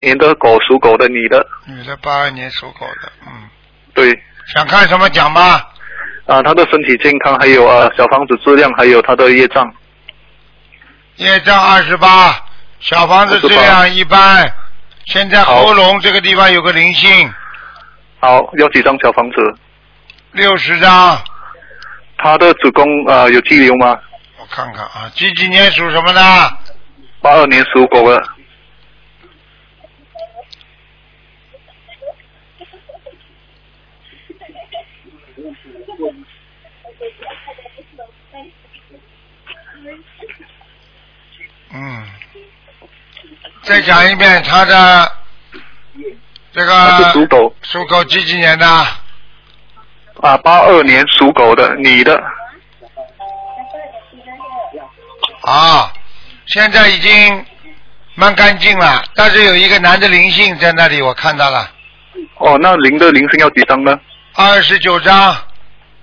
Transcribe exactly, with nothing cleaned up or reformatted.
年的狗，属狗的女的。 女的，八二年属狗的，嗯。 对。 想看什么讲吧？ 啊，她的身体健康，还有呃小房子质量，还有她的业障。 业障二十八，小房子质量一般。现在喉咙这个地方有个灵性。 好，要几张小房子？ 六十张。 她的子宫呃有肌瘤吗？ 我看看啊，几几年属什么的？ 八二年属狗的。 嗯，再讲一遍他的这个。 他是属狗。 属狗几几年的？ 啊，八二年属狗的女的。 啊，现在已经蛮干净了，但是有一个男的灵性在那里，我看到了。 哦，那零的灵性要几张呢？ 二十九张。